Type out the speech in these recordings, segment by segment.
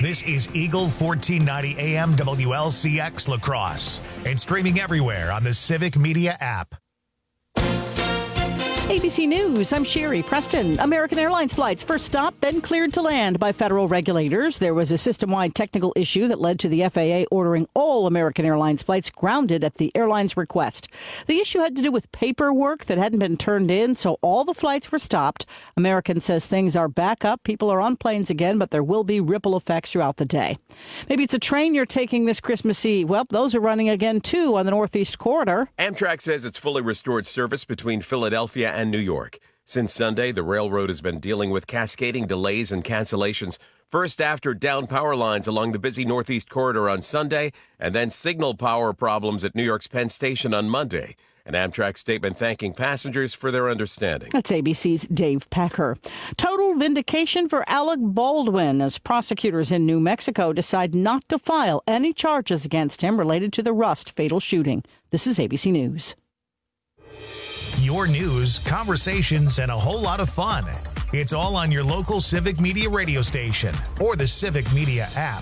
This is Eagle 1490 AM WLCX La Crosse and streaming everywhere on the Civic Media app. ABC News, I'm Sherry Preston. American Airlines flights first stopped, then cleared to land by federal regulators. There was a system-wide technical issue that led to the FAA ordering all American Airlines flights grounded at the airline's request. The issue had to do with paperwork that hadn't been turned in, so all the flights were stopped. American says things are back up. People are on planes again, but there will be ripple effects throughout the day. Maybe it's a train you're taking this Christmas Eve. Well, those are running again, too, on the Northeast Corridor. Amtrak says it's fully restored service between Philadelphia and New York. Since Sunday, the railroad has been dealing with cascading delays and cancellations. First after down power lines along the busy Northeast Corridor on Sunday, and then signal power problems at New York's Penn Station on Monday. An Amtrak statement thanking passengers for their understanding. That's ABC's Dave Packer. Total vindication for Alec Baldwin as prosecutors in New Mexico decide not to file any charges against him related to the Rust fatal shooting. This is ABC News. Your news, conversations, and a whole lot of fun. It's all on your local Civic Media radio station or the Civic Media app.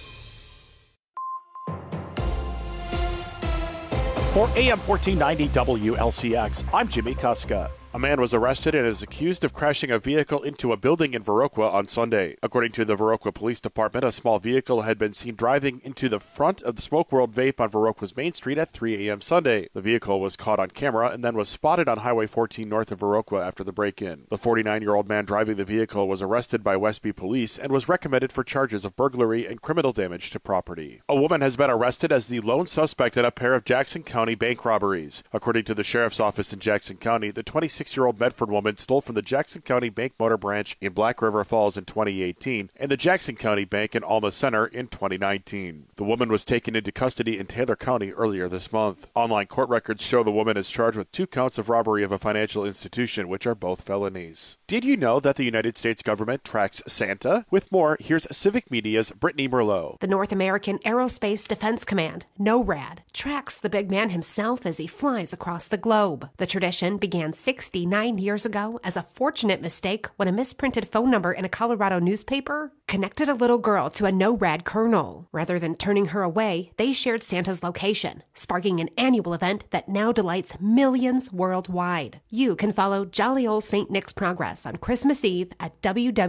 For AM 1490 WLCX, I'm Jimmy Kuska. A man was arrested and is accused of crashing a vehicle into a building in Viroqua on Sunday. According to the Viroqua Police Department, a small vehicle had been seen driving into the front of the Smoke World Vape on Viroqua's Main Street at 3 a.m. Sunday. The vehicle was caught on camera and then was spotted on Highway 14 north of Viroqua after the break-in. The 49-year-old man driving the vehicle was arrested by Westby Police and was recommended for charges of burglary and criminal damage to property. A woman has been arrested as the lone suspect in a pair of Jackson County bank robberies. According to the Sheriff's Office in Jackson County, the 26-year-old Medford woman stole from the Jackson County Bank Motor Branch in Black River Falls in 2018 and the Jackson County Bank in Alma Center in 2019. The woman was taken into custody in Taylor County earlier this month. Online court records show the woman is charged with 2 counts of robbery of a financial institution, which are both felonies. Did you know that the United States government tracks Santa? With more, here's Civic Media's Brittany Merlot. The North American Aerospace Defense Command, NORAD, tracks the big man himself as he flies across the globe. The tradition began 69 years ago as a fortunate mistake when a misprinted phone number in a Colorado newspaper connected a little girl to a NORAD colonel. Rather than turning her away, they shared Santa's location, sparking an annual event that now delights millions worldwide. You can follow jolly old St. Nick's progress on Christmas Eve at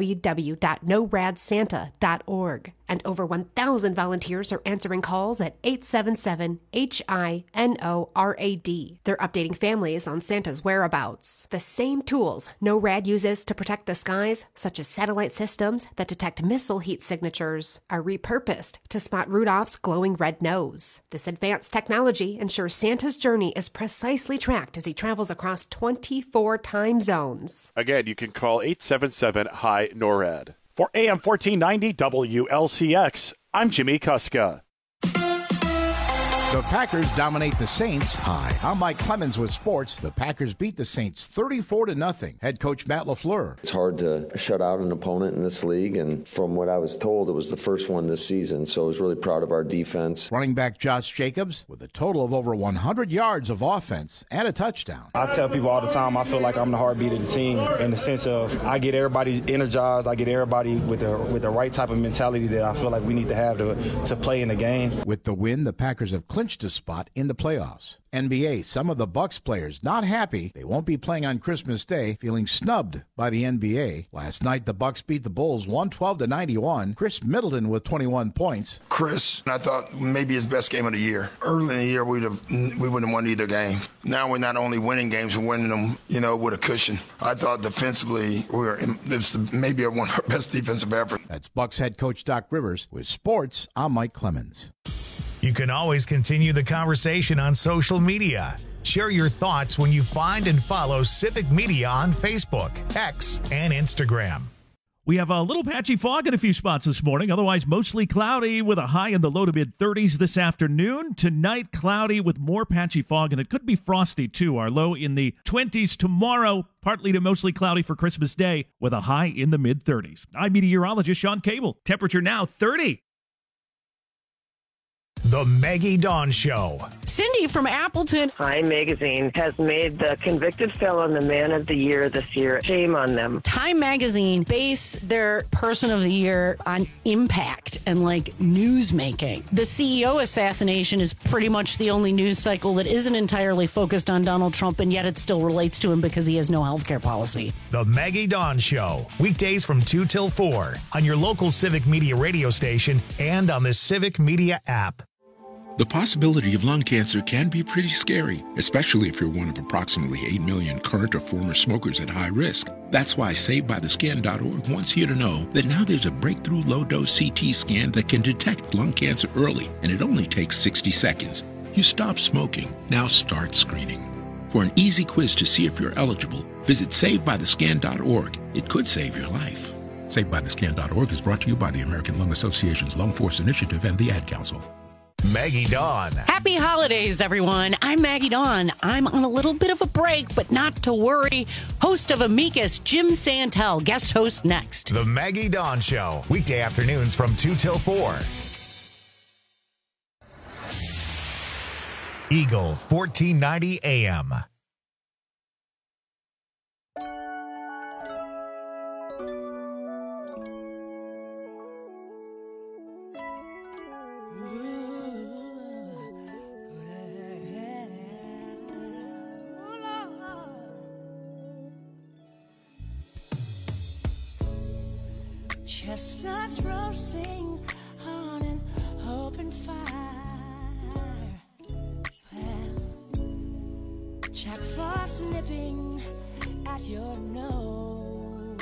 www.noradsanta.org. And over 1,000 volunteers are answering calls at 877-HINORAD. They're updating families on Santa's whereabouts. The same tools NORAD uses to protect the skies, such as satellite systems that detect missile heat signatures, are repurposed to spot Rudolph's glowing red nose. This advanced technology ensures Santa's journey is precisely tracked as he travels across 24 time zones. Again, you can call 877-HI-NORAD. For AM 1490 WLCX, I'm Jimmy Kuska. The Packers dominate the Saints. Hi, I'm Mike Clemens with sports. The Packers beat the Saints 34-0. Head coach Matt LaFleur. It's hard to shut out an opponent in this league, and from what I was told, it was the first one this season, so I was really proud of our defense. Running back Josh Jacobs with a total of over 100 yards of offense and a touchdown. I tell people all the time I feel like I'm the heartbeat of the team in the sense of I get everybody energized, I get everybody with the right type of mentality that I feel like we need to have to play in the game. With the win, the Packers have clinched a spot in the playoffs. NBA, some of the Bucks players not happy they won't be playing on Christmas Day, feeling snubbed by the NBA. Last night, the Bucks beat the Bulls 112-91. Chris Middleton with 21 points. Chris, I thought maybe his best game of the year. Early in the year, we wouldn't have won either game. Now we're not only winning games, we're winning them, with a cushion. I thought defensively, it's maybe one of our best defensive efforts. That's Bucks head coach Doc Rivers. With sports, I'm Mike Clemens. You can always continue the conversation on social media. Share your thoughts when you find and follow Civic Media on Facebook, X, and Instagram. We have a little patchy fog in a few spots this morning, otherwise mostly cloudy with a high in the low to mid-30s this afternoon. Tonight, cloudy with more patchy fog, and it could be frosty, too. Our low in the 20s tomorrow, partly to mostly cloudy for Christmas Day with a high in the mid-30s. I'm meteorologist Sean Cable. Temperature now 30. The Maggie Dawn Show. Cindy from Appleton. Time Magazine has made the convicted felon the Man of the Year this year. Shame on them. Time Magazine base their Person of the Year on impact and news making. The CEO assassination is pretty much the only news cycle that isn't entirely focused on Donald Trump, and yet it still relates to him because he has no healthcare policy. The Maggie Dawn Show. Weekdays from 2 till 4 on your local Civic Media radio station and on the Civic Media app. The possibility of lung cancer can be pretty scary, especially if you're one of approximately 8 million current or former smokers at high risk. That's why SaveByTheScan.org wants you to know that now there's a breakthrough low-dose CT scan that can detect lung cancer early, and it only takes 60 seconds. You stop smoking, now start screening. For an easy quiz to see if you're eligible, visit SaveByTheScan.org. It could save your life. SaveByTheScan.org is brought to you by the American Lung Association's Lung Force Initiative and the Ad Council. Maggie Dawn. Happy holidays, everyone. I'm Maggie Dawn. I'm on a little bit of a break, but not to worry. Host of Amicus, Jim Santel, guest host next. The Maggie Dawn Show. Weekday afternoons from 2 till 4. Eagle 1490 AM. Chestnuts roasting on an open fire. Well, Jack Frost nipping at your nose.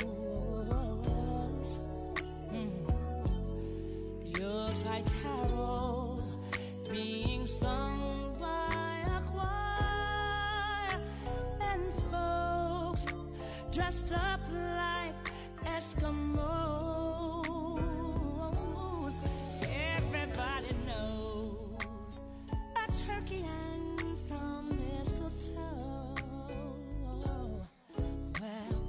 Yuletide carols being sung by a choir, and folks dressed up like Eskimos. Everybody knows a turkey and some mistletoe. Well,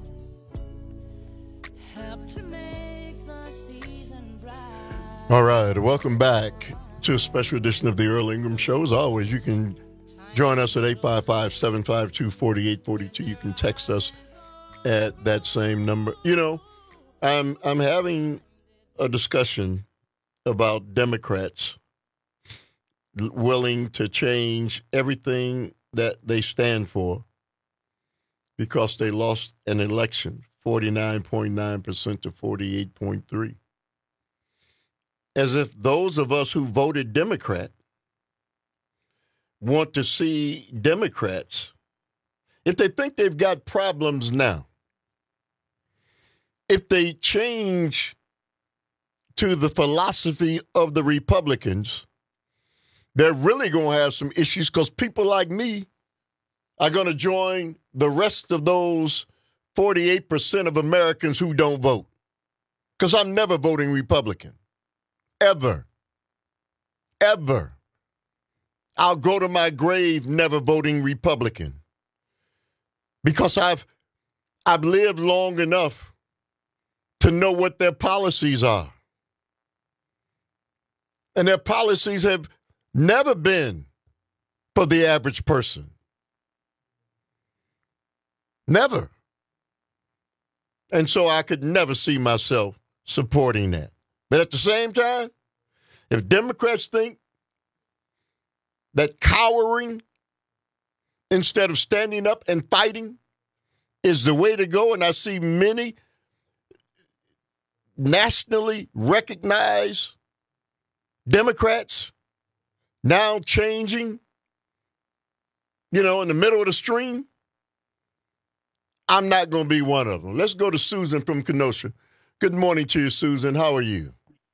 help to make the season bright. All right, welcome back to a special edition of the Earl Ingram Show. As always, you can join us at 855-752-4842. You can text us at that same number. You know, I'm having a discussion about Democrats willing to change everything that they stand for because they lost an election, 49.9% to 48.3%. As if those of us who voted Democrat want to see Democrats, if they think they've got problems now, if they change to the philosophy of the Republicans, they're really going to have some issues because people like me are going to join the rest of those 48% of Americans who don't vote. Because I'm never voting Republican. Ever. Ever. I'll go to my grave never voting Republican. Because I've lived long enough to know what their policies are. And their policies have never been for the average person. Never. And so I could never see myself supporting that. But at the same time, if Democrats think that cowering instead of standing up and fighting is the way to go, and I see many nationally recognized Democrats now changing, in the middle of the stream, I'm not going to be one of them. Let's go to Susan from Kenosha. Good morning to you, Susan. How are you?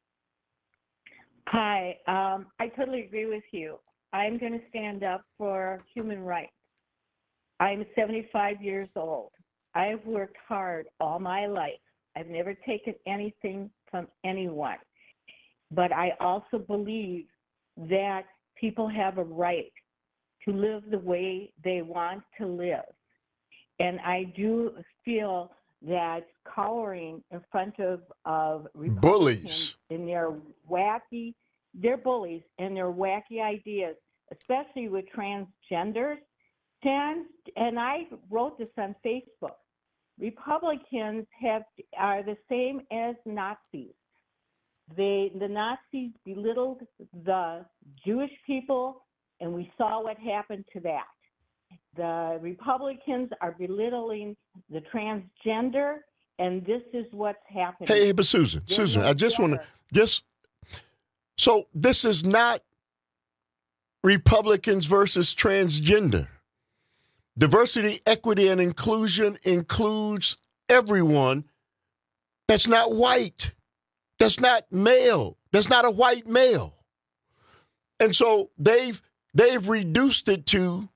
Hi. I totally agree with you. I'm going to stand up for human rights. I'm 75 years old. I've worked hard all my life. I've never taken anything from anyone. But I also believe that people have a right to live the way they want to live. And I do feel that cowering in front of Republicans bullies in their wacky they're bullies and they're wacky ideas, especially with transgenders. And I wrote this on Facebook. Republicans are the same as Nazis. The Nazis belittled the Jewish people, and we saw what happened to that. The Republicans are belittling the transgender, and this is what's happening. Hey, but Susan, I just want to so this is not Republicans versus transgender. Diversity, equity, and inclusion includes everyone that's not white, that's not male, that's not a white male. And so they've reduced it to,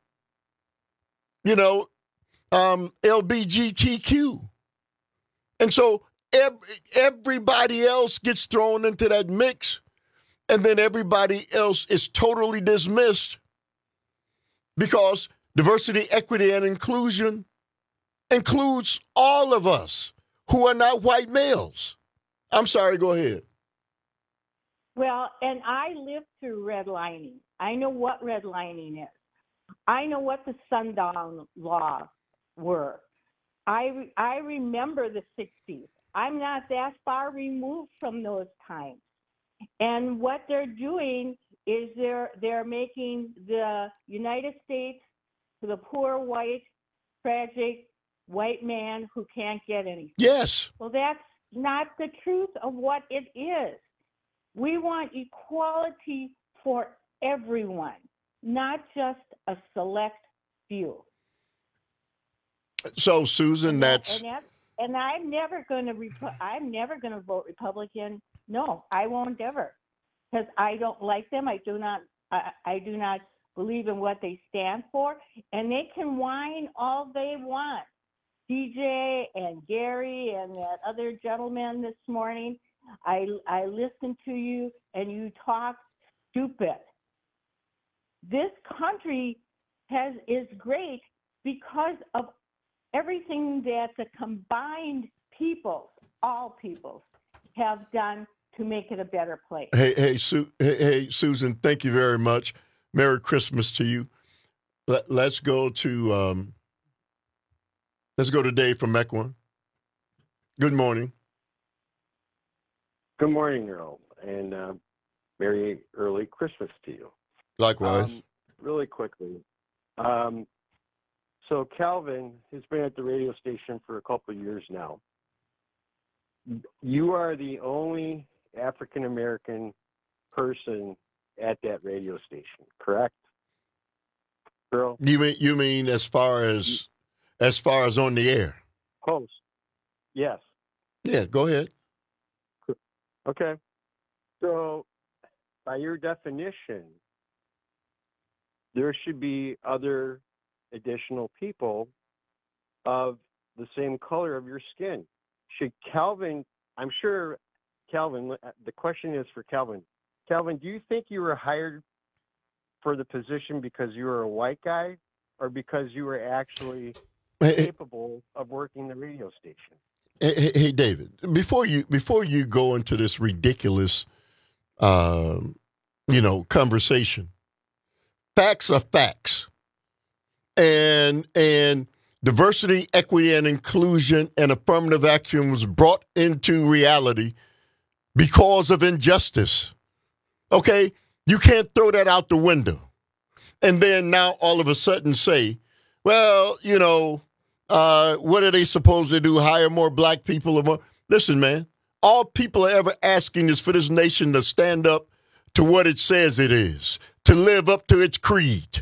LGBTQ. And so everybody else gets thrown into that mix, and then everybody else is totally dismissed because diversity, equity, and inclusion includes all of us who are not white males. I'm sorry, go ahead. Well, and I lived through redlining. I know what redlining is. I know what the sundown laws were. I remember the 60s. I'm not that far removed from those times. And what they're doing is they're making the United States to the poor, white, tragic white man who can't get anything. Yes. Well, that's not the truth of what it is. We want equality for everyone, not just a select few. So, Susan, and I'm never going to vote Republican. No, I won't ever, because I don't like them. I do not believe in what they stand for, and they can whine all they want. DJ and Gary and that other gentleman this morning, I listened to you, and you talk stupid. This country is great because of everything that the combined peoples, all peoples, have done to make it a better place. Hey, Susan, thank you very much. Merry Christmas to you. Let's go to Dave from Mequon. Good morning. Good morning, Earl, and Merry early Christmas to you. Likewise. Really quickly. So Calvin has been at the radio station for a couple of years now. You are the only African-American person at that radio station, correct? Earl? You mean as far as on the air? Host. Yes. Yeah, go ahead. Okay. So by your definition, there should be other additional people of the same color of your skin. Should Calvin, I'm sure Calvin, the question is for Calvin. Calvin, do you think you were hired for the position because you were a white guy or because you were actually capable of working the radio station? Hey, David, before you go into this ridiculous, conversation, facts are facts. And diversity, equity, and inclusion and affirmative action was brought into reality because of injustice. Okay? You can't throw that out the window. And then now all of a sudden say, well, what are they supposed to do? Hire more black people or more? Listen, man, all people are ever asking is for this nation to stand up to what it says it is, to live up to its creed.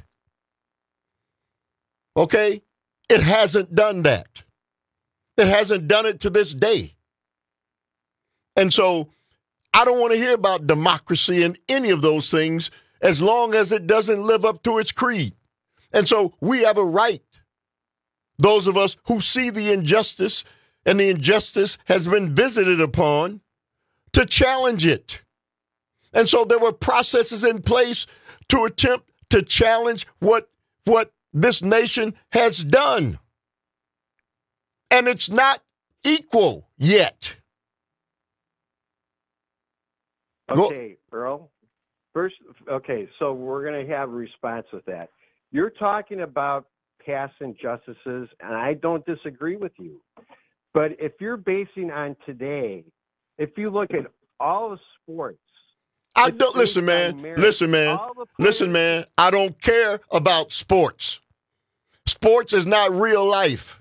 Okay? It hasn't done that. It hasn't done it to this day. And so I don't want to hear about democracy and any of those things as long as it doesn't live up to its creed. And so we have a right, those of us who see the injustice and the injustice has been visited upon, to challenge it. And so there were processes in place to attempt to challenge what this nation has done. And it's not equal yet. Okay, Earl. First, okay, so we're going to have a response with that. You're talking about past injustices, and I don't disagree with you. But if you're basing on today, if you look at all the sports, I don't listen, man. Listen, man. I don't care about sports. Sports is not real life.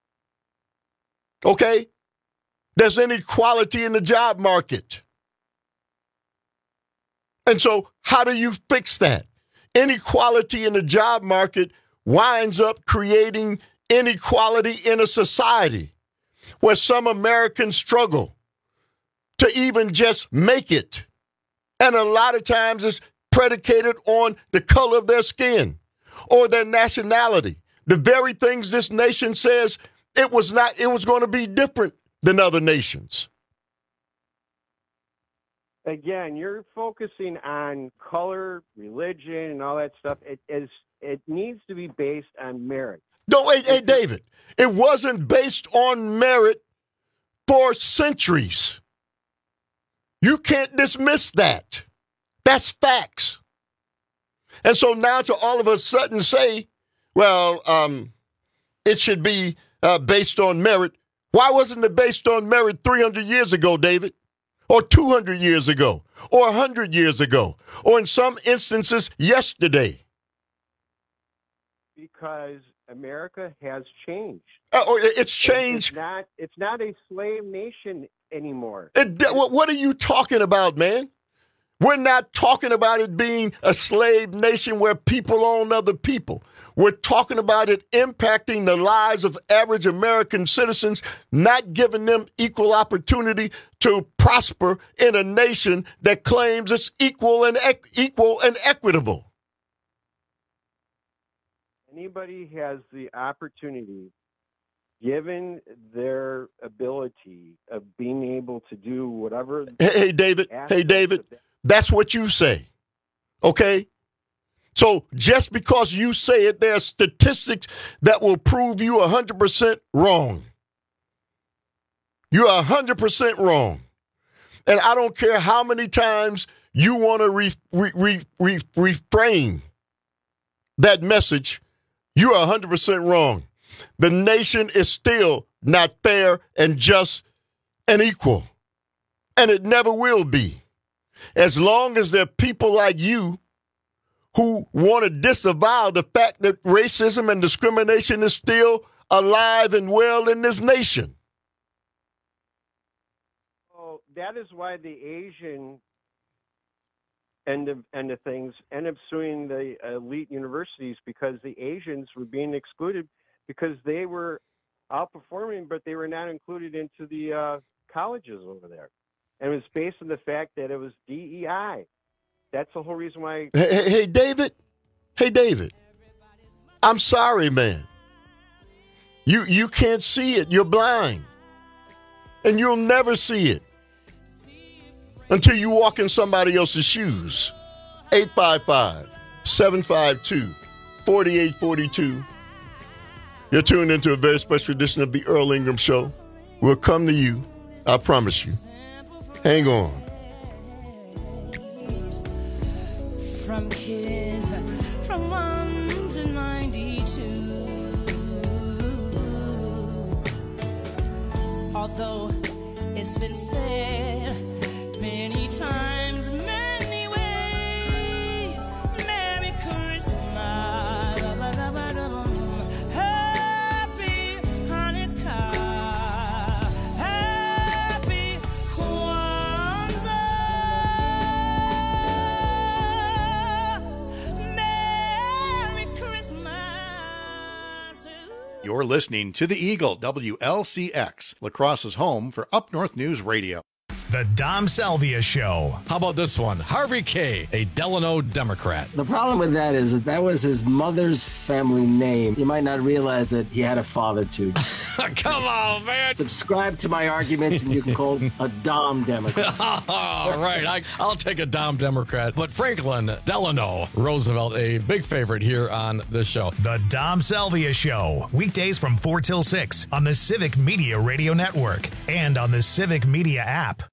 Okay? There's inequality in the job market. And so how do you fix that? Inequality in the job market winds up creating inequality in a society where some Americans struggle to even just make it. And a lot of times it's predicated on the color of their skin or their nationality. The very things this nation says it was going to be different than other nations. Again, you're focusing on color, religion, and all that stuff. It needs to be based on merit. No, hey, David, it wasn't based on merit for centuries. You can't dismiss that. That's facts. And so now to all of a sudden say, well, it should be based on merit. Why wasn't it based on merit 300 years ago, David? Or 200 years ago? Or 100 years ago? Or in some instances, yesterday? Because America has changed. It's changed. It's not a slave nation anymore. What are you talking about, man? We're not talking about it being a slave nation where people own other people. We're talking about it impacting the lives of average American citizens, not giving them equal opportunity to prosper in a nation that claims it's equal and equitable. Anybody has the opportunity, given their ability of being able to do whatever. Hey, David, that's what you say. Okay? So just because you say it, there are statistics that will prove you 100% wrong. You are 100% wrong. And I don't care how many times you want to reframe that message, you are 100% wrong. The nation is still not fair and just and equal. And it never will be. As long as there are people like you who want to disavow the fact that racism and discrimination is still alive and well in this nation. Well, that is why the Asian end of things end up suing the elite universities, because the Asians were being excluded because they were outperforming, but they were not included into the colleges over there. And it was based on the fact that it was DEI. That's the whole reason why. Hey, David. I'm sorry, man. You can't see it. You're blind. And you'll never see it until you walk in somebody else's shoes. 855-752-4842. You're tuned into a very special edition of the Earl Ingram Show. We'll come to you. I promise you. Hang on. From kids from 1 to 92. Although it's been said many times, many ways, Merry Christmas, Happy Hanukkah, Happy Kwanzaa. You're listening to The Eagle, WLCX, La Crosse's home for Up North News Radio. The Dom Salvia Show. How about this one? Harvey K., a Delano Democrat. The problem with that is that was his mother's family name. You might not realize that he had a father, too. Come on, man. Subscribe to my arguments and you can call a Dom Democrat. All right, I'll take a Dom Democrat. But Franklin Delano Roosevelt, a big favorite here on this show. The Dom Salvia Show. Weekdays from 4 till 6 on the Civic Media Radio Network and on the Civic Media app.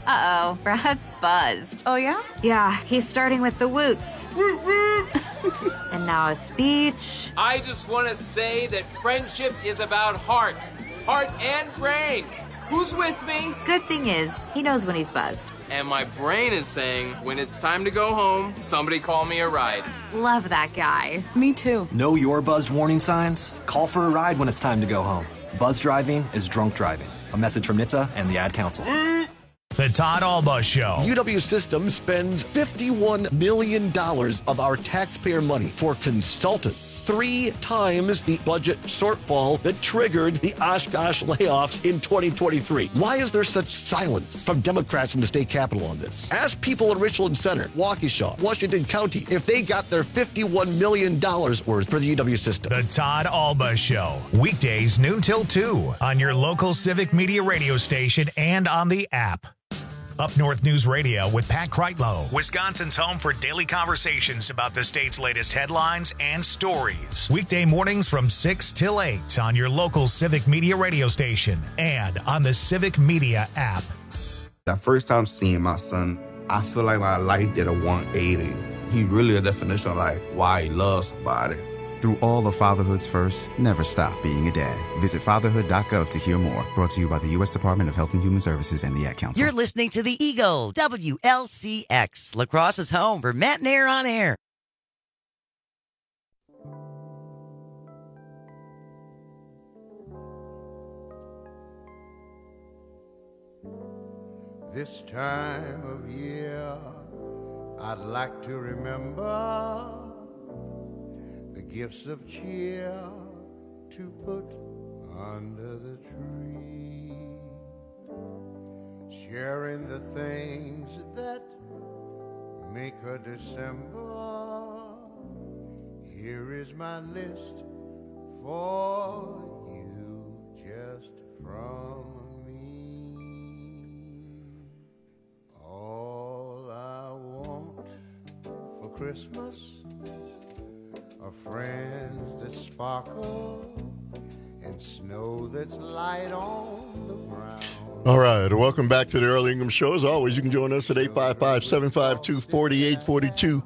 Uh-oh, Brad's buzzed. Oh, yeah? Yeah, he's starting with the woots. And now a speech. I just want to say that friendship is about heart and brain. Who's with me? Good thing is, he knows when he's buzzed. And my brain is saying, when it's time to go home, somebody call me a ride. Love that guy. Me too. Know your buzzed warning signs? Call for a ride when it's time to go home. Buzz driving is drunk driving. A message from NHTSA and the Ad Council. The Todd Alba Show. UW System spends $51 million of our taxpayer money for consultants. 3 times the budget shortfall that triggered the Oshkosh layoffs in 2023. Why is there such silence from Democrats in the state capitol on this? Ask people in Richland Center, Waukesha, Washington County if they got their $51 million worth for the UW System. The Todd Alba Show. Weekdays noon till 2 on your local Civic Media radio station and on the app. Up North News Radio with Pat Kreitlow, Wisconsin's home for daily conversations about the state's latest headlines and stories. Weekday mornings from 6 till 8 on your local Civic Media radio station and on the Civic Media app. That first time seeing my son, I feel like my life did a 180. He really a definition of like why he loves somebody. Through all of fatherhood's first, never stop being a dad. Visit fatherhood.gov to hear more. Brought to you by the U.S. Department of Health and Human Services and the Ad Council. You're listening to the Eagle, WLCX, La Crosse's home for Matt and Air on Air. This time of year, I'd like to remember the gifts of cheer to put under the tree, sharing the things that make a December. Here is my list for you, just from me. All I want for Christmas are friends that sparkle and snow that's light on the ground. All right, welcome back to the Earl Ingham Show. As always, you can join us at 855-752-4842.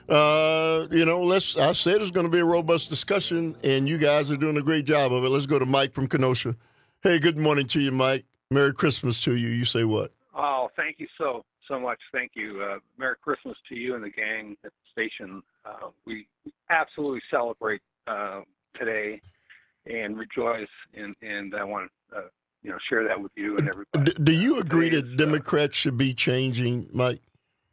I said it's going to be a robust discussion, and you guys are doing a great job of it. Let's go to Mike from Kenosha. Hey, good morning to you, Mike. Merry Christmas to you. You say what? Oh, thank you so much. Thank you. Merry Christmas to you and the gang at the station. We absolutely celebrate today and rejoice, and I want to share that with you and everybody. Do you agree that Democrats should be changing, Mike?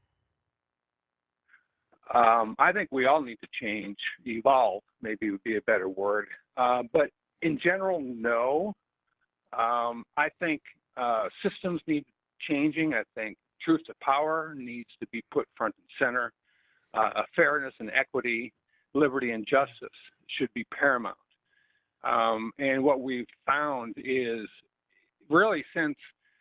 I think we all need to change, evolve, maybe would be a better word. But in general, no. I think systems need changing. I think truth to power needs to be put front and center. Fairness and equity, liberty and justice should be paramount. And what we've found is really since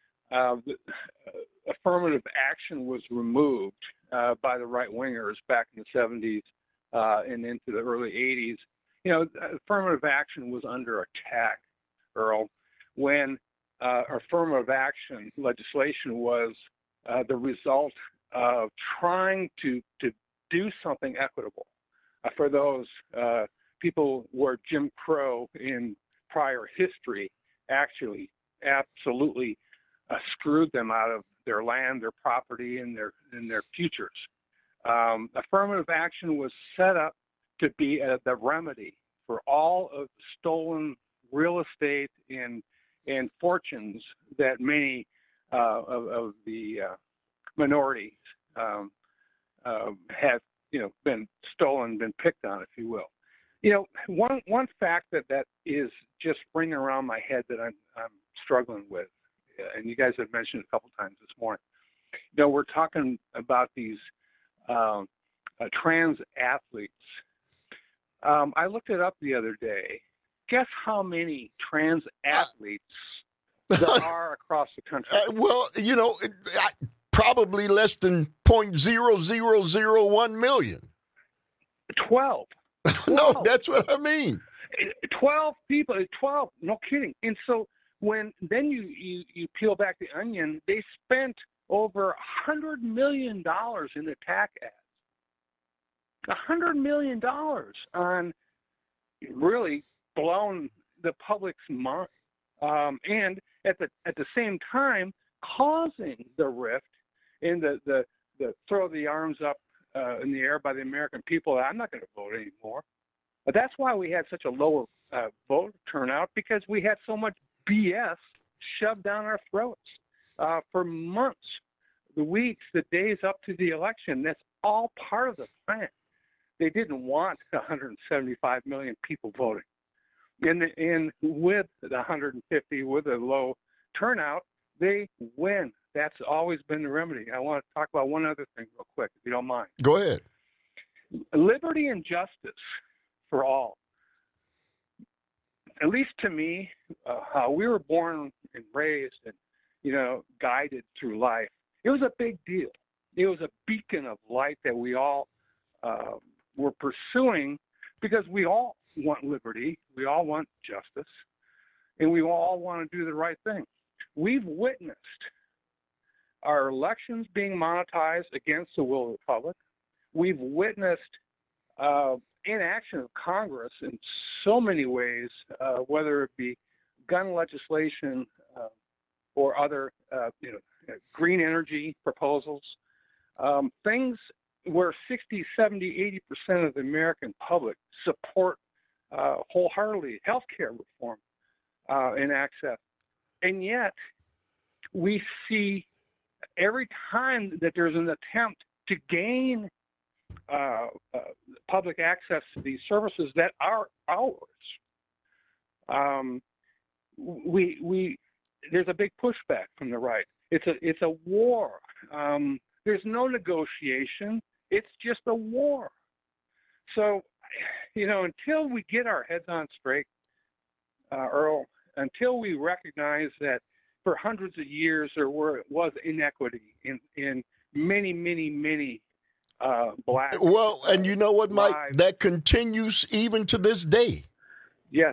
affirmative action was removed by the right-wingers back in the 70s and into the early 80s, affirmative action was under attack, Earl, when affirmative action legislation was the result of trying to do something equitable for those people where Jim Crow in prior history actually absolutely screwed them out of their land, their property, and their futures. Affirmative action was set up to be the remedy for all of the stolen real estate and fortunes that many of the minorities have been stolen, been picked on, if you will. One fact that is just ringing around my head that I'm struggling with, and you guys have mentioned it a couple times this morning. We're talking about these trans athletes. I looked it up the other day. Guess how many trans athletes there are across the country? Probably less than 0.0001 million. 12. No, that's what I mean. 12 people, 12, no kidding. And so when then you peel back the onion, they spent over $100 million in attack ads. $100 million on really blown the public's mind, and at the same time causing the rift in the throw the arms up in the air by the American people. I'm not going to vote anymore. But that's why we had such a lower vote turnout, because we had so much BS shoved down our throats for months, the weeks, the days up to the election. That's all part of the plan. They didn't want 175 million people voting. And with the 150, with a low turnout, they win. That's always been the remedy. I want to talk about one other thing real quick, if you don't mind. Go ahead. Liberty and justice for all. At least to me, how we were born and raised and, guided through life, it was a big deal. It was a beacon of light that we all were pursuing, because we all want liberty, we all want justice, and we all want to do the right thing. We've witnessed our elections being monetized against the will of the public. We've witnessed inaction of Congress in so many ways, whether it be gun legislation or other, green energy proposals, things where 60, 70, 80% of the American public support wholeheartedly healthcare reform and access. And yet we see every time that there's an attempt to gain public access to these services that are ours, there's a big pushback from the right. It's a war. There's no negotiation. It's just a war. So, until we get our heads on straight, Earl, until we recognize that for hundreds of years there was inequity in many, many, many black. Well, and you know what, Mike? Lives. That continues even to this day. Yes.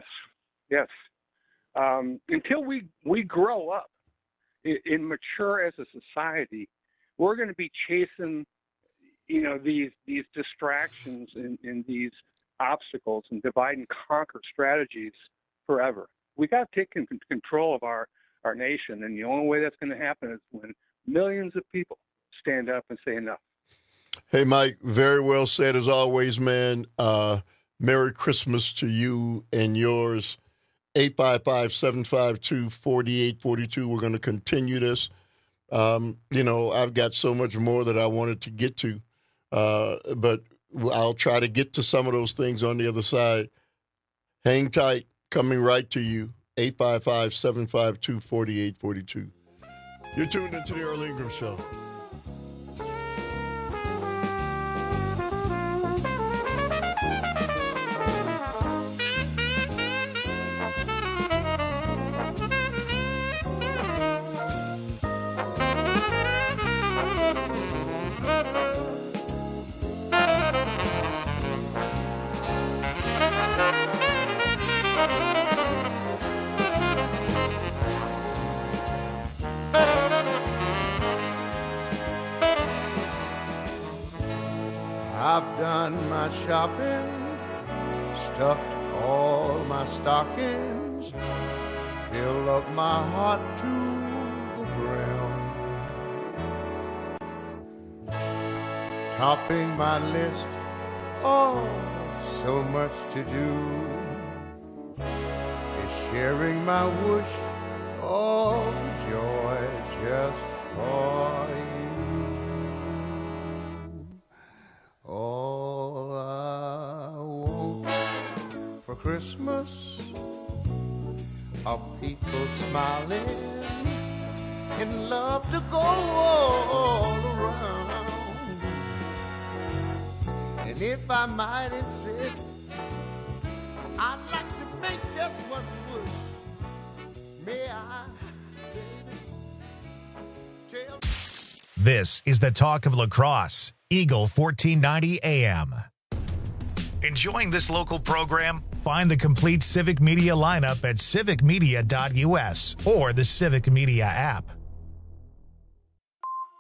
Until we grow up and mature as a society, we're going to be chasing, these distractions and these obstacles and divide and conquer strategies forever. We got to take control of our nation, and the only way that's going to happen is when millions of people stand up and say enough. Hey, Mike, very well said as always, man. Merry Christmas to you and yours. 855-752-4842. We're going to continue this. I've got so much more that I wanted to get to, but I'll try to get to some of those things on the other side. Hang tight. Coming right to you. 855-752-4842. You're tuned into the Earl Ingram Show. I've done my shopping, stuffed all my stockings, filled up my heart to the brim, topping my list, oh, so much to do, is sharing my wish of joy just for you. All I want for Christmas are people smiling and love to go all around. And if I might insist, I'd like to make just one wish. May I, baby, tell. This is the talk of La Crosse. Eagle 1490 AM. Enjoying this local program? Find the complete Civic Media lineup at civicmedia.us or the Civic Media app.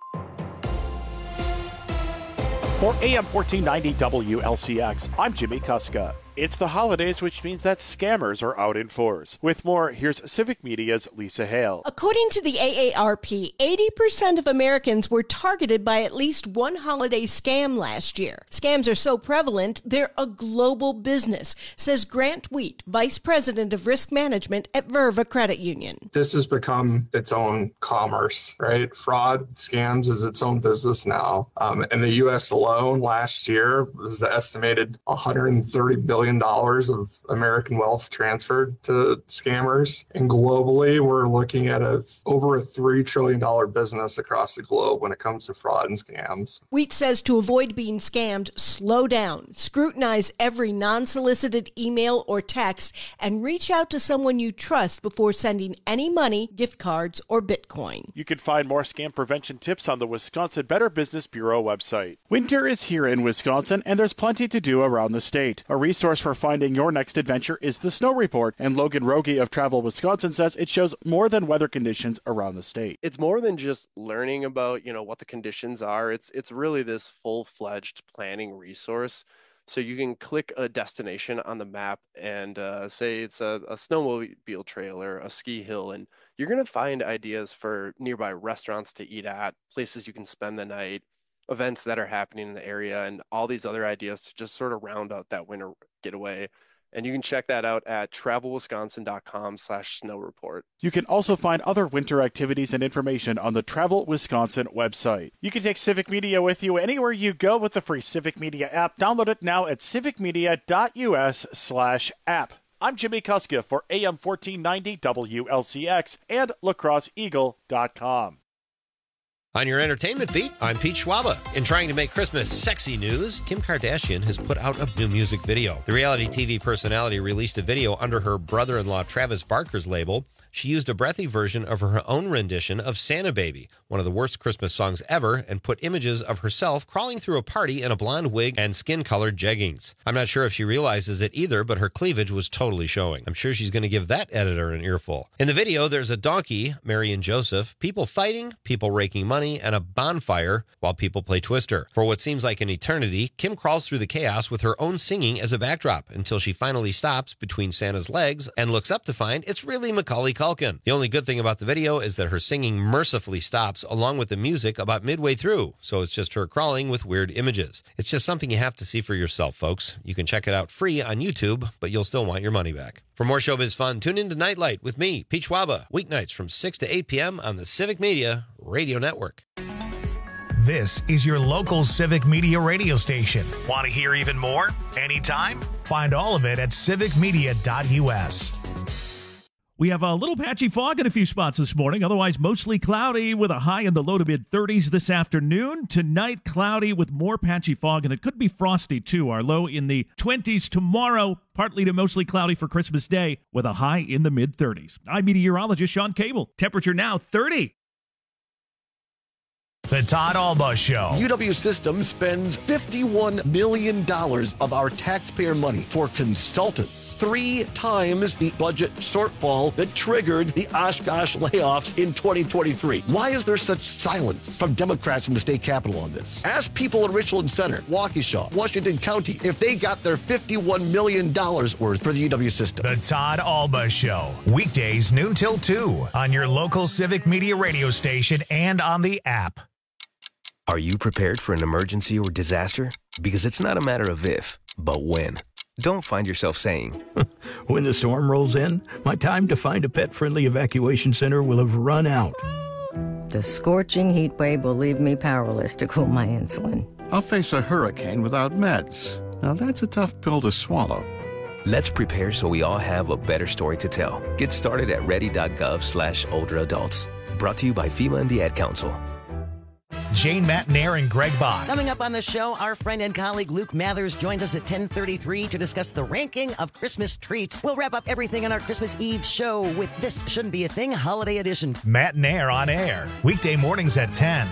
For AM 1490 WLCX, I'm Jimmy Kuska. It's the holidays, which means that scammers are out in force. With more, here's Civic Media's Lisa Hale. According to the AARP, 80% of Americans were targeted by at least one holiday scam last year. Scams are so prevalent, they're a global business, says Grant Wheat, Vice President of Risk Management at Verva Credit Union. This has become its own commerce, right? Fraud, scams is its own business now. In the U.S. alone, last year was estimated $130 billion of American wealth transferred to scammers. And globally, we're looking at over a $3 trillion business across the globe when it comes to fraud and scams. Wheat says to avoid being scammed, slow down, scrutinize every non-solicited email or text, and reach out to someone you trust before sending any money, gift cards, or Bitcoin. You can find more scam prevention tips on the Wisconsin Better Business Bureau website. Winter is here in Wisconsin, and there's plenty to do around the state. A resource for finding your next adventure is the Snow Report, and Logan Rogie of Travel Wisconsin says it shows more than weather conditions around the state. It's more than just learning about, what the conditions are. It's really this full-fledged planning resource. So you can click a destination on the map and say it's a snowmobile trail or a ski hill, and you're going to find ideas for nearby restaurants to eat at, places you can spend the night, events that are happening in the area, and all these other ideas to just sort of round out that winter getaway. And you can check that out at travelwisconsin.com/snow report. You can also find other winter activities and information on the Travel Wisconsin website. You can take Civic Media with you anywhere you go with the free Civic Media app. Download it now at civicmedia.us/app. I'm Jimmy Kuska for AM 1490 WLCX and lacrosseeagle.com. On your entertainment beat, I'm Pete Schwaba. In trying to make Christmas sexy news, Kim Kardashian has put out a new music video. The reality TV personality released a video under her brother-in-law Travis Barker's label. She used a breathy version of her own rendition of Santa Baby, one of the worst Christmas songs ever, and put images of herself crawling through a party in a blonde wig and skin-colored jeggings. I'm not sure if she realizes it either, but her cleavage was totally showing. I'm sure she's going to give that editor an earful. In the video, there's a donkey, Mary and Joseph, people fighting, people raking money, and a bonfire while people play Twister. For what seems like an eternity, Kim crawls through the chaos with her own singing as a backdrop until she finally stops between Santa's legs and looks up to find it's really Macaulay Culkin. The only good thing about the video is that her singing mercifully stops along with the music about midway through, so it's just her crawling with weird images. It's just something you have to see for yourself, folks. You can check it out free on YouTube, but you'll still want your money back. For more showbiz fun, tune in to Nightlight with me, Pete Schwaba, weeknights from 6 to 8 p.m. on the Civic Media Radio Network. This is your local Civic Media radio station. Want to hear even more? Anytime? Find all of it at civicmedia.us. We have a little patchy fog in a few spots this morning, otherwise mostly cloudy with a high in the low to mid-30s this afternoon. Tonight, cloudy with more patchy fog, and it could be frosty too. Our low in the 20s tomorrow, partly to mostly cloudy for Christmas Day with a high in the mid-30s. I'm meteorologist Sean Cable. Temperature now 30. The Todd Alba Show. UW Systems spends $51 million of our taxpayer money for consultants. 3 times the budget shortfall that triggered the Oshkosh layoffs in 2023. Why is there such silence from Democrats in the state capitol on this? Ask people in Richland Center, Waukesha, Washington County, if they got their $51 million worth for the UW system. The Todd Alba Show. Weekdays noon till 2 on your local Civic Media radio station and on the app. Are you prepared for an emergency or disaster? Because it's not a matter of if, but when. Don't find yourself saying, when the storm rolls in, my time to find a pet-friendly evacuation center will have run out. The scorching heat wave will leave me powerless to cool my insulin. I'll face a hurricane without meds. Now that's a tough pill to swallow. Let's prepare so we all have a better story to tell. Get started at ready.gov/older-adults. Brought to you by FEMA and the Ad Council. Jane Matnair and Greg Bond. Coming up on the show, our friend and colleague Luke Mathers joins us at 10:33 to discuss the ranking of Christmas treats. We'll wrap up everything on our Christmas Eve show with This Shouldn't Be a Thing Holiday Edition. Matnair on air, weekday mornings at 10.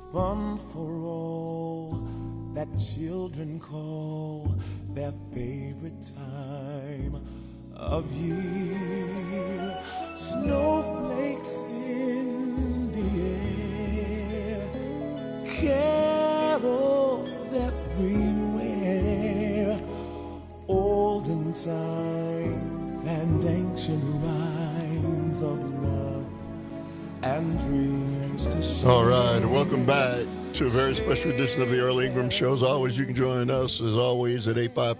fun for all that children call their favorite time of year. Snowflakes in the air, carols everywhere, olden times and ancient rhymes of love and dreams to share. All right, welcome back to a very special edition of the Earl Ingram Show. As always, you can join us, as always, at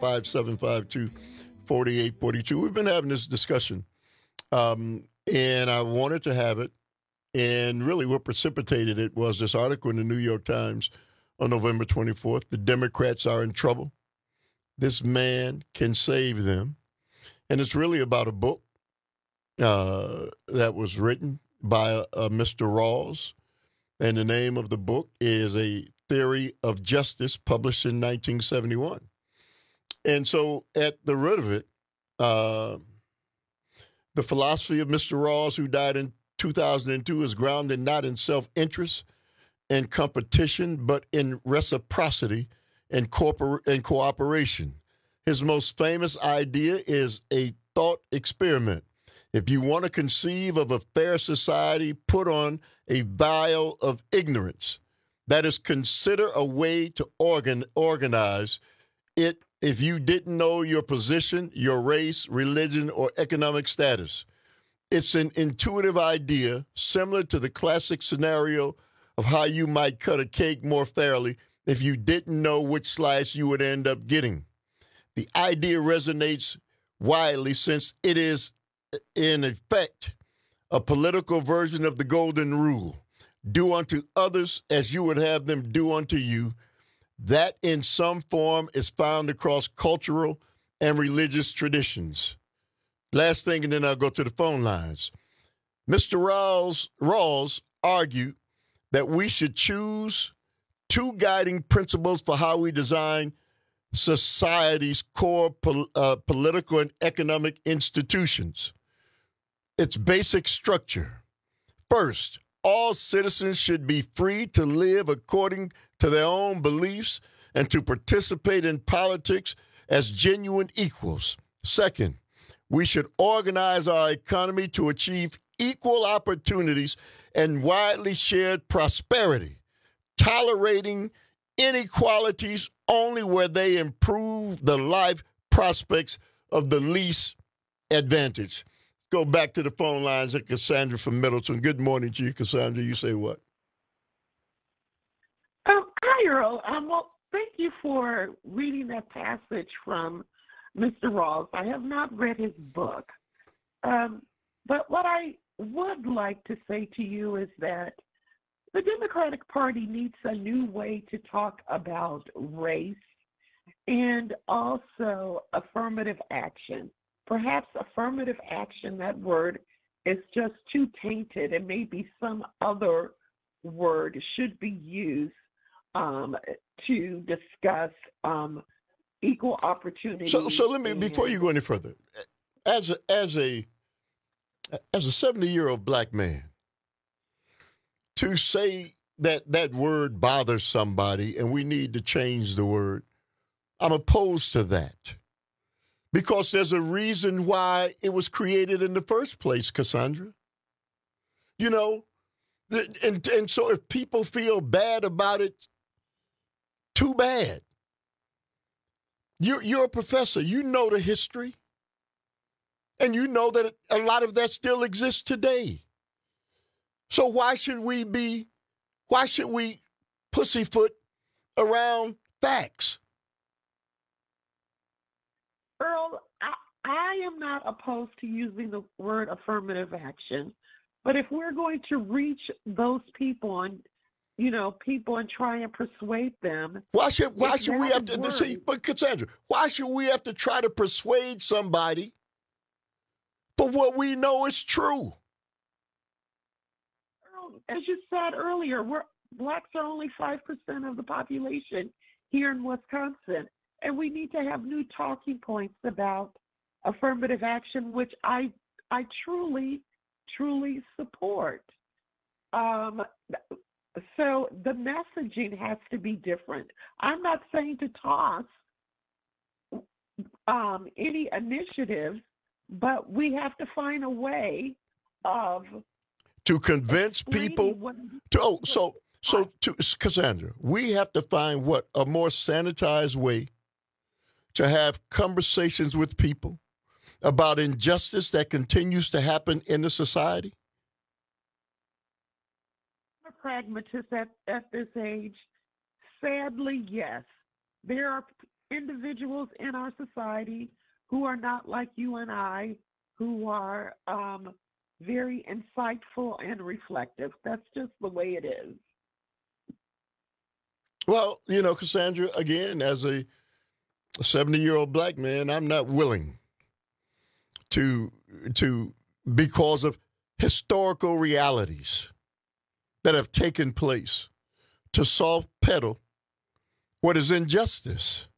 855-752-4842. We've been having this discussion, and I wanted to have it, and really what precipitated it was this article in the New York Times on November 24th. The Democrats are in trouble. This man can save them. And it's really about a book that was written by Mr. Rawls. And the name of the book is A Theory of Justice, published in 1971. And so at the root of it, the philosophy of Mr. Rawls, who died in 2002, is grounded not in self-interest and competition, but in reciprocity and cooperation. His most famous idea is a thought experiment. If you want to conceive of a fair society, put on a vial of ignorance. That is, consider a way to organize it if you didn't know your position, your race, religion, or economic status. It's an intuitive idea similar to the classic scenario of how you might cut a cake more fairly if you didn't know which slice you would end up getting. The idea resonates widely since it is, in effect, a political version of the golden rule. Do unto others as you would have them do unto you. That in some form is found across cultural and religious traditions. Last thing, and then I'll go to the phone lines. Mr. Rawls argued that we should choose two guiding principles for how we design society's core political and economic institutions. Its basic structure. First, all citizens should be free to live according to their own beliefs and to participate in politics as genuine equals. Second, we should organize our economy to achieve equal opportunities and widely shared prosperity, tolerating inequalities only where they improve the life prospects of the least advantaged. Go back to the phone lines at Cassandra from Middleton. Good morning to you, Cassandra. You say what? Hi, Earl. Well, thank you for reading that passage from Mr. Rawls. I have not read his book. But what I would like to say to you is that the Democratic Party needs a new way to talk about race and also affirmative action. Perhaps affirmative action, that word is just too tainted, and maybe some other word should be used to discuss equal opportunity. So let me, before you go any further, as a 70-year-old black man, to say that word bothers somebody and we need to change the word, I'm opposed to that. Because there's a reason why it was created in the first place, Cassandra. You know, and so if people feel bad about it, too bad. You're a professor. You know the history. And you know that a lot of that still exists today. So why should we pussyfoot around facts? Earl, I am not opposed to using the word affirmative action, but if we're going to reach those people and try and persuade them, why should we have to see? But Cassandra, why should we have to try to persuade somebody for what we know is true? Earl, as you said earlier, blacks are only 5% of the population here in Wisconsin. And we need to have new talking points about affirmative action, which I truly, truly support. So the messaging has to be different. I'm not saying to toss any initiatives, but we have to find a way of to convince people. So Cassandra, we have to find a more sanitized way to have conversations with people about injustice that continues to happen in the society? I'm a pragmatist at this age. Sadly, yes. There are individuals in our society who are not like you and I, who are very insightful and reflective. That's just the way it is. Well, Cassandra, again, as a 70-year-old black man, I'm not willing to because of historical realities that have taken place, to soft pedal what is injustice.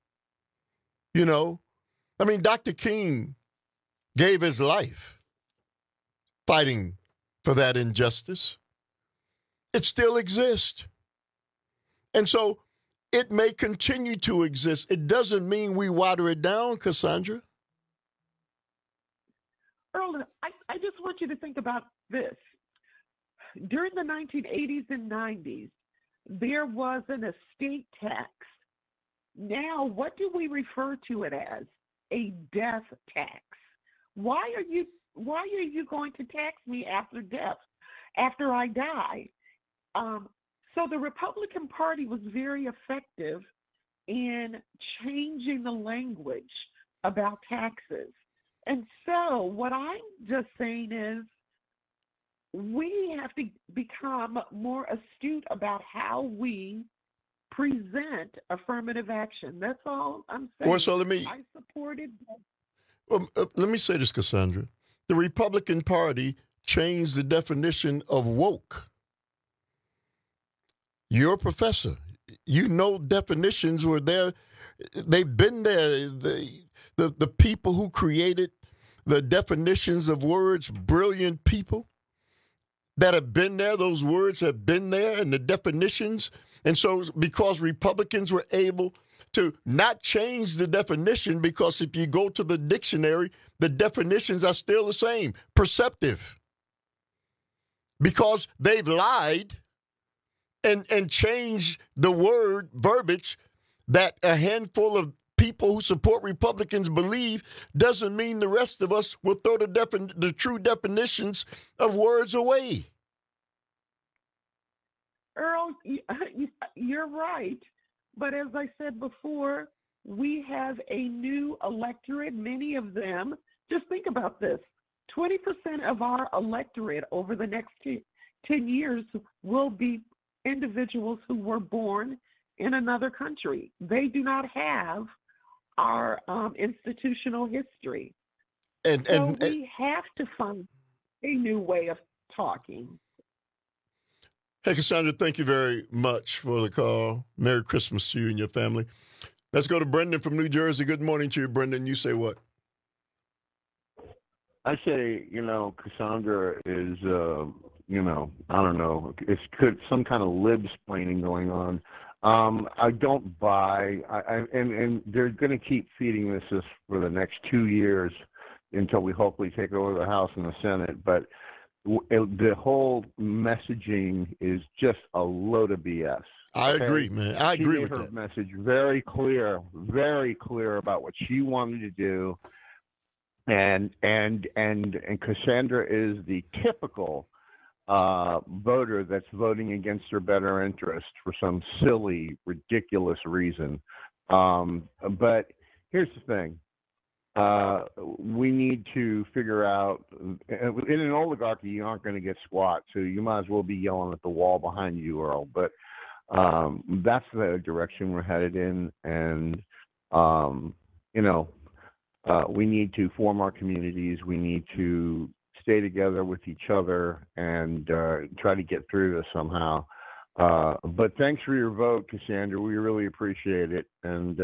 Dr. King gave his life fighting for that injustice. It still exists. And so it may continue to exist. It doesn't mean we water it down, Cassandra. Earl, I just want you to think about this. During the 1980s and 90s, there was an estate tax. Now, what do we refer to it as? A death tax. Why are you going to tax me after death, after I die? So the Republican Party was very effective in changing the language about taxes. And so what I'm just saying is we have to become more astute about how we present affirmative action. That's all I'm saying. Well, so I supported. Let me say this, Cassandra. The Republican Party changed the definition of woke. You're a professor. Definitions were there. They've been there. The people who created the definitions of words, brilliant people that have been there, those words have been there and the definitions. And so because Republicans were able to not change the definition, because if you go to the dictionary, the definitions are still the same, perceptive. Because they've lied and changed the word verbiage that a handful of people who support Republicans believe, doesn't mean the rest of us will throw the true definitions of words away. Earl, you're right. But as I said before, we have a new electorate, many of them. Just think about this. 20% of our electorate over the next 10 years will be individuals who were born in another country. They do not have our institutional history. So we have to find a new way of talking. Hey, Cassandra, thank you very much for the call. Merry Christmas to you and your family. Let's go to Brendan from New Jersey. Good morning to you, Brendan. You say what? I say, Cassandra is, I don't know, it's some kind of lib-splaining going on. I don't buy, and they're going to keep feeding this for the next 2 years until we hopefully take over the House and the Senate. But the whole messaging is just a load of BS. I agree, man. I agree with that. She made her message very clear about what she wanted to do. And Cassandra is the typical voter that's voting against her better interest for some silly, ridiculous reason. But here's the thing. We need to figure out, in an oligarchy, you aren't going to get squat, so you might as well be yelling at the wall behind you, Earl. But that's the direction we're headed in. And, we need to form our communities. We need to stay together with each other and try to get through this somehow. But thanks for your vote, Cassandra. We really appreciate it. And,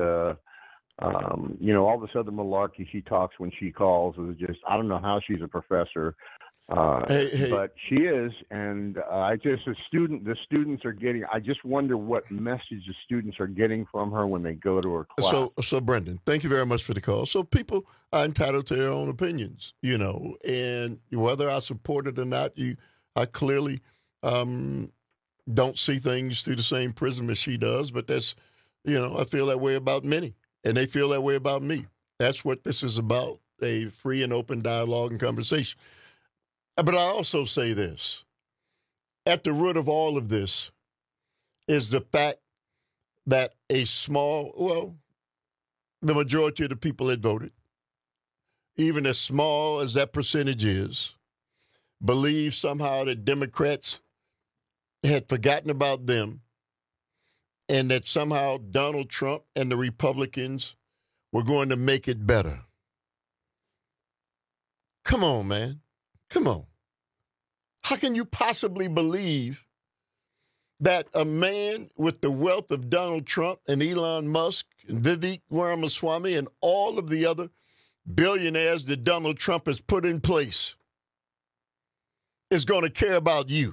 all this other malarkey she talks when she calls is just, I don't know how she's a professor. But she is, and the students are getting. I just wonder what message the students are getting from her when they go to her class. So Brendan, thank you very much for the call. So people are entitled to their own opinions, and whether I support it or not, I clearly don't see things through the same prism as she does. But that's, I feel that way about many, and they feel that way about me. That's what this is about: a free and open dialogue and conversation. But I also say this. At the root of all of this is the fact that the majority of the people that voted, even as small as that percentage is, believe somehow that Democrats had forgotten about them and that somehow Donald Trump and the Republicans were going to make it better. Come on, man. Come on. How can you possibly believe that a man with the wealth of Donald Trump and Elon Musk and Vivek Ramaswamy and all of the other billionaires that Donald Trump has put in place is going to care about you?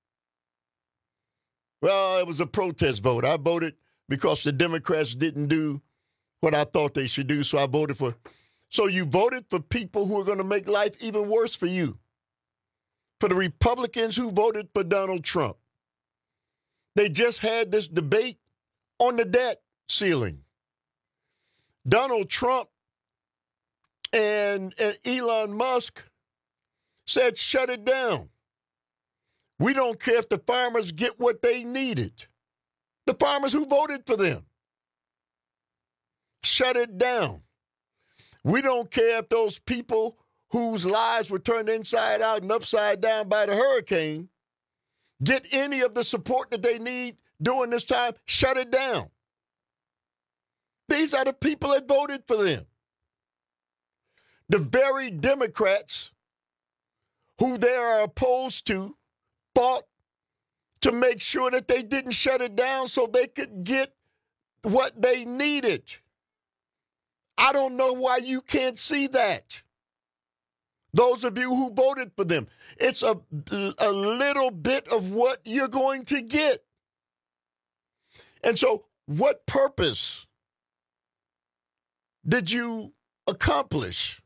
Well, it was a protest vote. I voted because the Democrats didn't do what I thought they should do, so I voted for. So you voted for people who are going to make life even worse for you. For the Republicans who voted for Donald Trump. They just had this debate on the debt ceiling. Donald Trump and Elon Musk said, shut it down. We don't care if the farmers get what they needed. The farmers who voted for them. Shut it down. We don't care if those people whose lives were turned inside out and upside down by the hurricane get any of the support that they need during this time. Shut it down. These are the people that voted for them. The very Democrats who they are opposed to fought to make sure that they didn't shut it down so they could get what they needed. I don't know why you can't see that. Those of you who voted for them, it's a little bit of what you're going to get. And so what purpose did you accomplish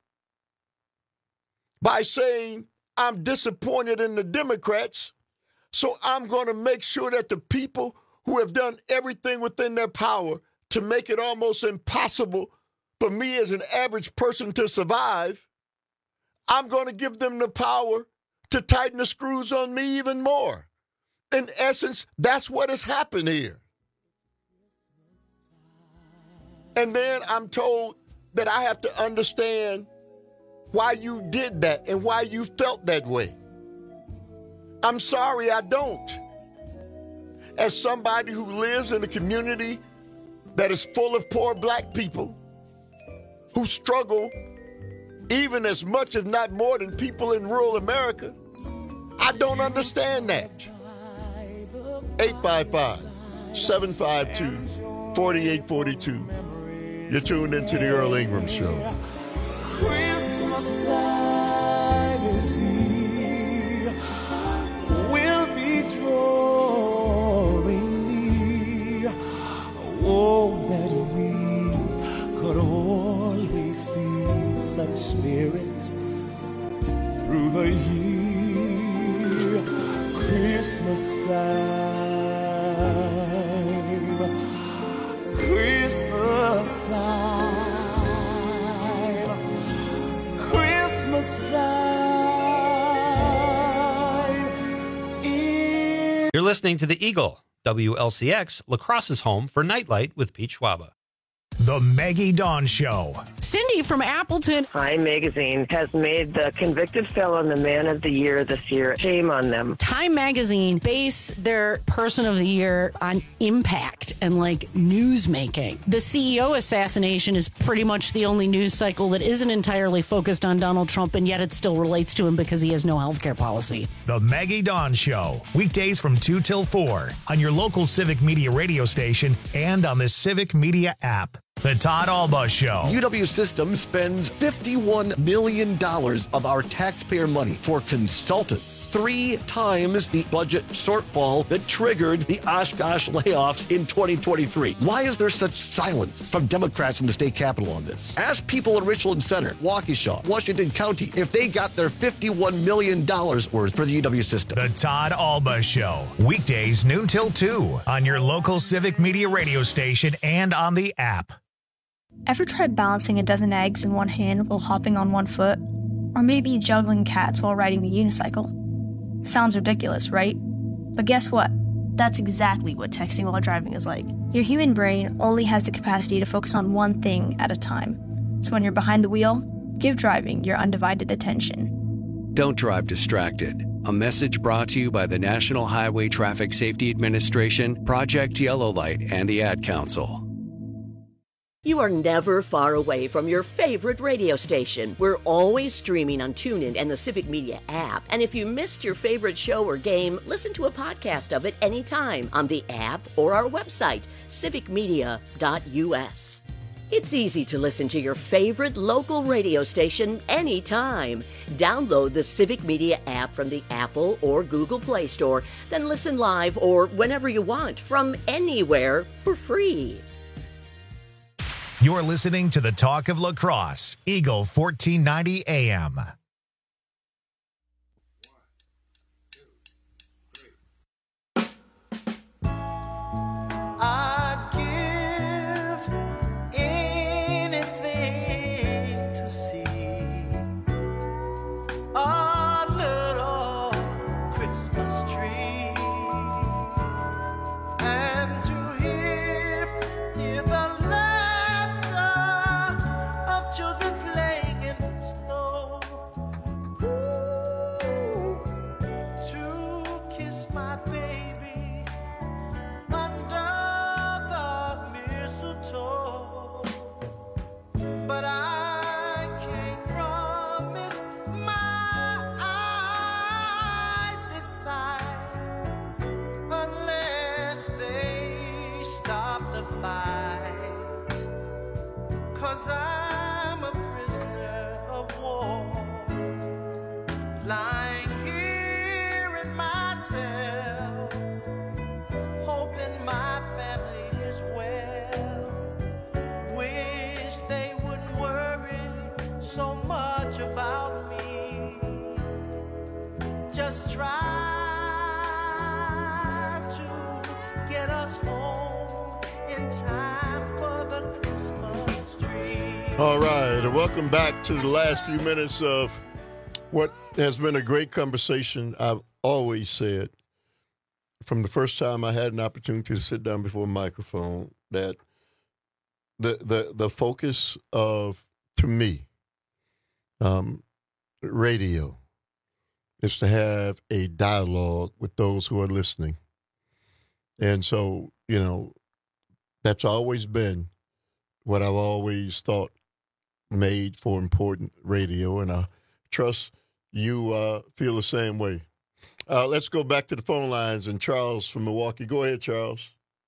by saying, I'm disappointed in the Democrats, so I'm going to make sure that the people who have done everything within their power to make it almost impossible for me as an average person to survive, I'm going to give them the power to tighten the screws on me even more. In essence, that's what has happened here. And then I'm told that I have to understand why you did that and why you felt that way. I'm sorry, I don't. As somebody who lives in a community that is full of poor black people who struggle even as much, if not more, than people in rural America, I don't understand that. 855-752-4842. You're tuned into the Earl Ingram Show. Christmas time is here. We'll be drawing near. Oh, that we could always see such spirit through the year. Christmas time, Christmas time, Christmas time. You're listening to The Eagle, WLCX, La Crosse's home for Nightlight with Pete Schwaba. The Maggie Dawn Show. Cindy from Appleton. Time Magazine has made the convicted felon the man of the year this year. Shame on them. Time Magazine base their person of the year on impact and like news making. The CEO assassination is pretty much the only news cycle that isn't entirely focused on Donald Trump, and yet it still relates to him because he has no health care policy. The Maggie Dawn Show. Weekdays from 2 till 4 on your local Civic Media radio station and on the Civic Media app. The Todd Alba Show. UW System spends $51 million of our taxpayer money for consultants, 3 times the budget shortfall that triggered the Oshkosh layoffs in 2023. Why is there such silence from Democrats in the state capitol on this? Ask people in Richland Center, Waukesha, Washington County if they got their $51 million worth for the UW System. The Todd Alba Show. Weekdays noon till 2 on your local Civic Media radio station and on the app. Ever tried balancing a dozen eggs in one hand while hopping on one foot? Or maybe juggling cats while riding a unicycle? Sounds ridiculous, right? But guess what? That's exactly what texting while driving is like. Your human brain only has the capacity to focus on one thing at a time. So when you're behind the wheel, give driving your undivided attention. Don't drive distracted. A message brought to you by the National Highway Traffic Safety Administration, Project Yellow Light, and the Ad Council. You are never far away from your favorite radio station. We're always streaming on TuneIn and the Civic Media app. And if you missed your favorite show or game, listen to a podcast of it anytime on the app or our website, civicmedia.us. It's easy to listen to your favorite local radio station anytime. Download the Civic Media app from the Apple or Google Play Store, then listen live or whenever you want from anywhere for free. You're listening to the Talk of La Crosse, Eagle 1490 AM. I'd give anything to see a little Christmas tree and to hear the children playing in the snow. Ooh, to kiss my baby under the mistletoe. But I can't promise my eyes this side unless they stop the fight. 'Cause I'm a prisoner of war, lying here in my cell, hoping my family is well. Wish they wouldn't worry so much about me. Just try to get us home in time for the Christmas tree. All right, welcome back to the last few minutes of what has been a great conversation. I've always said, from the first time I had an opportunity to sit down before a microphone, that the focus of, to me, radio is to have a dialogue with those who are listening. And so, that's always been what I've always thought made for important radio, and I trust you feel the same way. Let's go back to the phone lines, and Charles from Milwaukee. Go ahead, Charles.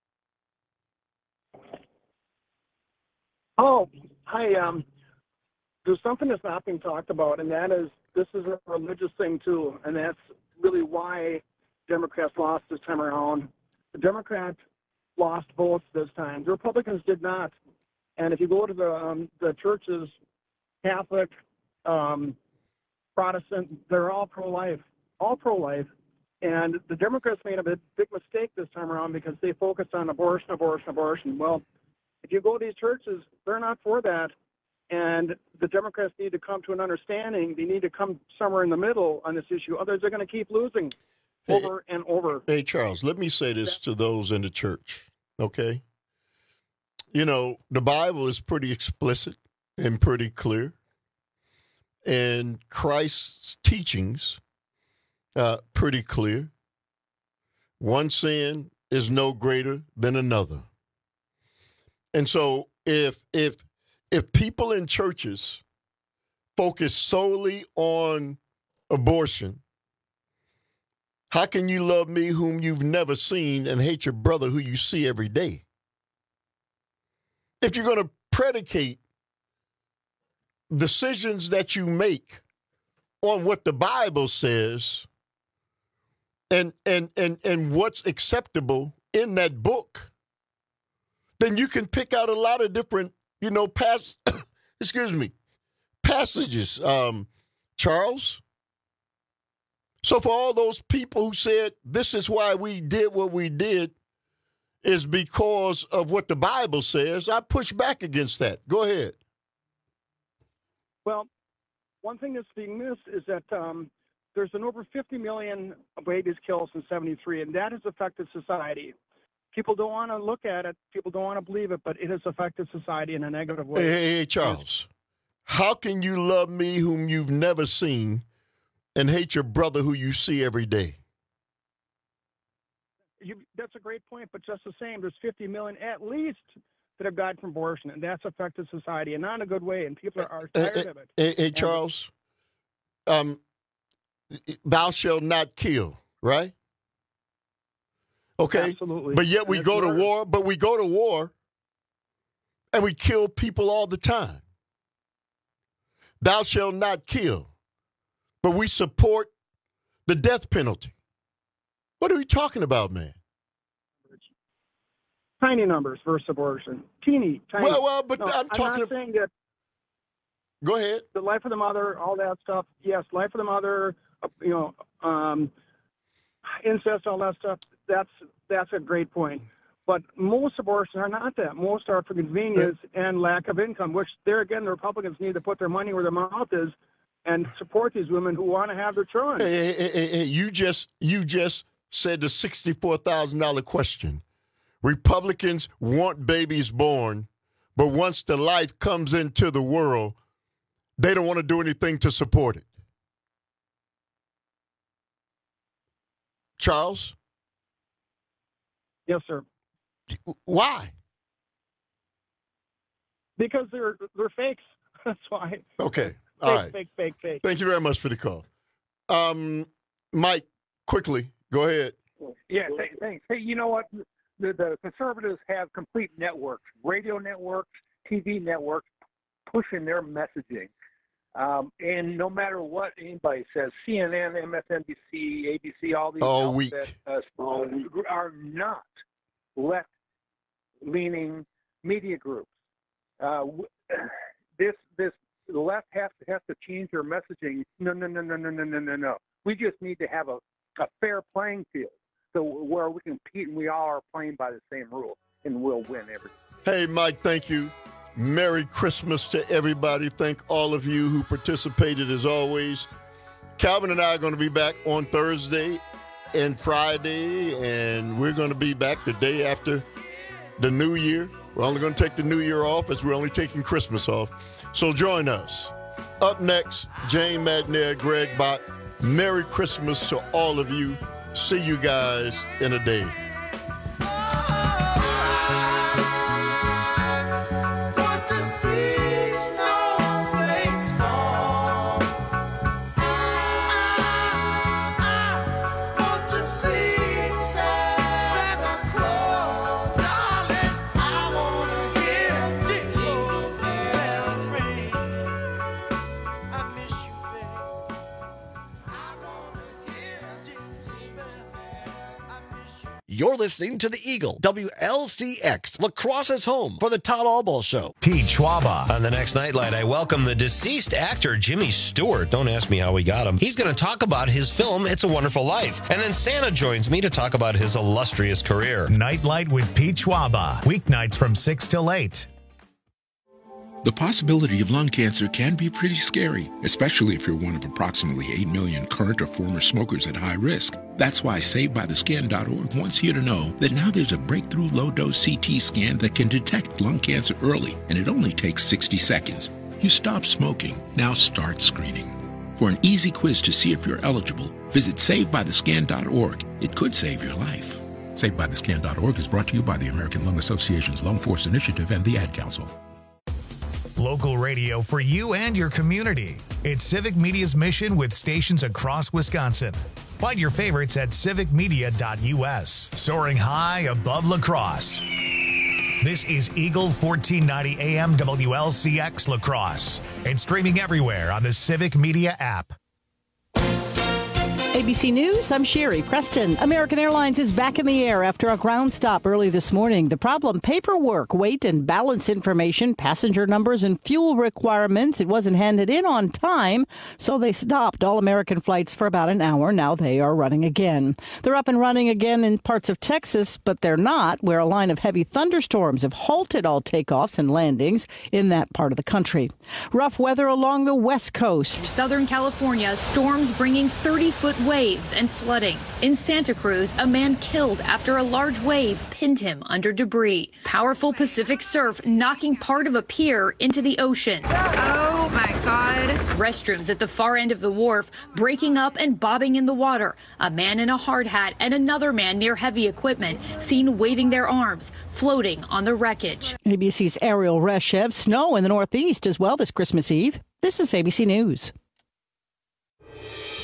Oh, hi. There's something that's not being talked about, and that is this is a religious thing too, and that's really why Democrats lost this time around. The Democrats lost votes this time. The Republicans did not. And if you go to the churches, Catholic, Protestant, they're all pro-life. And the Democrats made a big mistake this time around because they focused on abortion. Well, if you go to these churches, they're not for that. And the Democrats need to come to an understanding. They need to come somewhere in the middle on this issue. Otherwise, they're going to keep losing over and over. Hey, Charles, let me say this to those in the church, okay? The Bible is pretty explicit and pretty clear. And Christ's teachings pretty clear. One sin is no greater than another. And so if people in churches focus solely on abortion, how can you love me whom you've never seen and hate your brother who you see every day? If you're going to predicate decisions that you make on what the Bible says and what's acceptable in that book, then you can pick out a lot of different, passages, Charles. So for all those people who said this is why we did what we did is because of what the Bible says, I push back against that. Go ahead. Well, one thing that's being missed is that there's been over 50 million babies killed since '73, and that has affected society. People don't want to look at it. People don't want to believe it, but it has affected society in a negative way. Hey, Charles, how can you love me whom you've never seen and hate your brother who you see every day? That's a great point, but just the same, there's 50 million at least that have died from abortion, and that's affected society, and not in a good way, and people are tired of it. Hey, Charles, thou shalt not kill, right? Okay. Absolutely. But yet we go to war, and we kill people all the time. Thou shalt not kill. But we support the death penalty. What are we talking about, man? Tiny numbers versus abortion. Tiny. Well, but I'm talking. I'm not saying that. Go ahead. The life of the mother, all that stuff. Yes, life of the mother. Incest, all that stuff. That's a great point. But most abortions are not that. Most are for convenience and lack of income. Which there again, the Republicans need to put their money where their mouth is and support these women who want to have their children. Hey, you just said the $64,000 question. Republicans want babies born, but once the life comes into the world, they don't want to do anything to support it. Charles? Yes, sir. Why? Because they're fakes. That's why. Okay. All right. Fake. Thank you very much for the call. Mike, quickly, go ahead. Yeah, thanks. Hey, you know what? The conservatives have complete networks, radio networks, TV networks, pushing their messaging. And no matter what anybody says, CNN, MSNBC, ABC, all these outlets are not left-leaning media groups. The left has to change their messaging. No. We just need to have a fair playing field, so where we compete and we all are playing by the same rules, and we'll win everything. Hey, Mike, thank you. Merry Christmas to everybody. Thank all of you who participated as always. Calvin and I are going to be back on Thursday and Friday, and we're going to be back the day after the New Year. We're only going to take the New Year off as we're only taking Christmas off. So join us. Up next, Jane McNair, Greg Bott. Merry Christmas to all of you. See you guys in a day. You're listening to The Eagle, WLCX, Lacrosse's home for the Todd Albaugh Show. Pete Schwaba. On the next Nightlight, I welcome the deceased actor Jimmy Stewart. Don't ask me how we got him. He's going to talk about his film, It's a Wonderful Life. And then Santa joins me to talk about his illustrious career. Nightlight with Pete Schwaba. Weeknights from 6 till 8. The possibility of lung cancer can be pretty scary, especially if you're one of approximately 8 million current or former smokers at high risk. That's why SaveByTheScan.org wants you to know that now there's a breakthrough low-dose CT scan that can detect lung cancer early, and it only takes 60 seconds. You stop smoking, now start screening. For an easy quiz to see if you're eligible, visit SaveByTheScan.org. It could save your life. SaveByTheScan.org is brought to you by the American Lung Association's Lung Force Initiative and the Ad Council. Local radio for you and your community. It's Civic Media's mission with stations across Wisconsin. Find your favorites at civicmedia.us. Soaring high above La Crosse. This is Eagle 1490 AM WLCX La Crosse and streaming everywhere on the Civic Media app. ABC News, I'm Sherry Preston. American Airlines is back in the air after a ground stop early this morning. The problem, paperwork, weight and balance information, passenger numbers and fuel requirements. It wasn't handed in on time, so they stopped all American flights for about an hour. Now they are running again. They're up and running again in parts of Texas, but they're not, where a line of heavy thunderstorms have halted all takeoffs and landings in that part of the country. Rough weather along the West Coast. Southern California, storms bringing 30-foot waves and flooding. In Santa Cruz, a man killed after a large wave pinned him under debris. Powerful Pacific surf knocking part of a pier into the ocean. Oh my God. Restrooms at the far end of the wharf breaking up and bobbing in the water. A man in a hard hat and another man near heavy equipment seen waving their arms, floating on the wreckage. ABC's Ariel Reshev. Snow in the Northeast as well this Christmas Eve. This is ABC News.